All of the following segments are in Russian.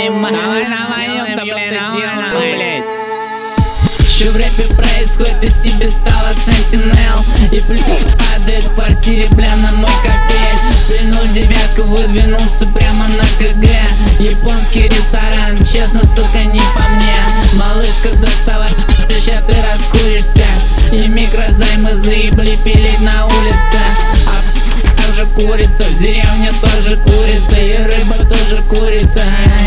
Давай на моем-то, блядь. Что в рэпе происходит, ты себе стала сентинел. И падает в квартире, бля, на мой капель. Плюнул девятку, выдвинулся прямо на КГ. Японский ресторан, честно, сука, не по мне. Малышка, доставай, ща ты раскуришься. И микрозаймы заебли пилить на улице. А также курица, в деревне тоже курица. И рыба тоже курица.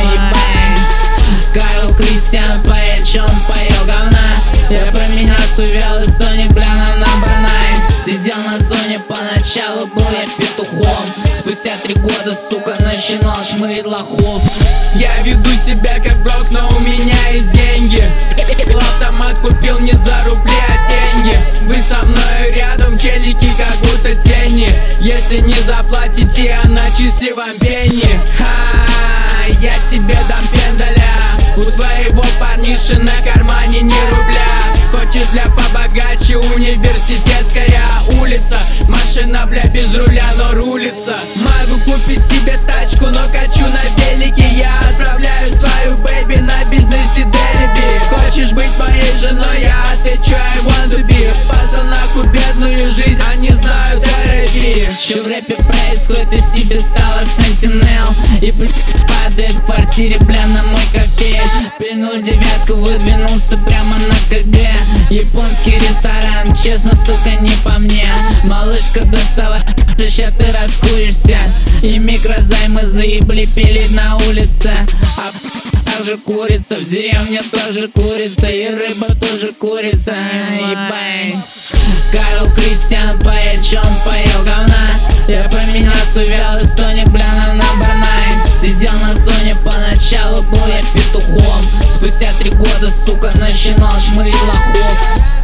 Карл Кристиан поет, чё он поел говна. Я про меня сувел и стоник, бля, на набранай. Сидел на зоне, поначалу был я петухом. Спустя 3 года, сука, начинал шмырить лохов. Я веду себя как брок, но у меня есть деньги. Автомат купил не за рубли, а деньги. Вы со мной рядом, челики как будто тени. Если не заплатите, я начислю вам пенни. Ха, я тебе дам пендаля. У твоего парниши на кармане ни рубля. Хочешь, бля, побогаче, университетская улица. Машина, бля, без руля, но рулится. Могу купить себе тачку, но качу на велике. Я отправляю свою бэйби на бизнесе Делиби. Хочешь быть моей женой, я отвечу I want to be. Послал нахуй бедную жизнь, а не знаю терапии. Что в рэпе происходит, ты себе стала сентинел. И падает в квартире, бля, на мой капель. Плюнул девятку, выдвинулся прямо на КГ. Японский ресторан, честно, сука, не по мне. Малышка, доставай, ща ты раскуришься. И микрозаймы заебли пилить на улице. А также курица, в деревне тоже курица. И рыба тоже курица. Ебай. Карл Кристиан поет, чё он поел говна. Я про меня сувел и стоник, бля, на набранай. Сидел на зоне, поначалу был я петухом. Спустя 3 года, сука, начинал шмырить лохов.